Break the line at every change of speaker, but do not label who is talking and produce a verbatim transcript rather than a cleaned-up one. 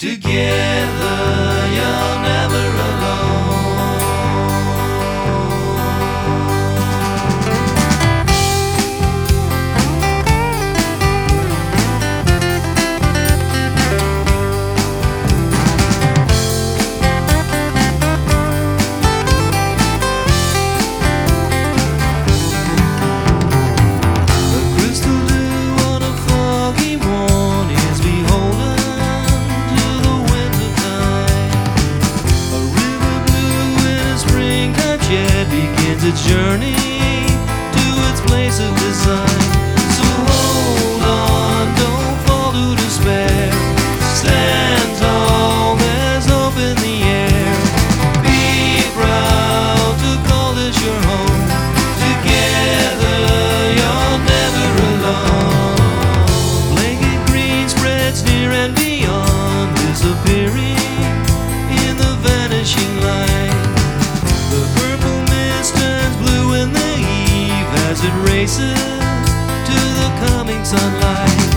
Together you're never alone. Begins a journey to its place of design. So hold on, don't fall to despair. Stand tall, there's hope in the air. Be proud to call this your home. Together you're never alone. Blanket green spreads near and beyond, disappearing in the vanishing light. As it races to the coming sunlight.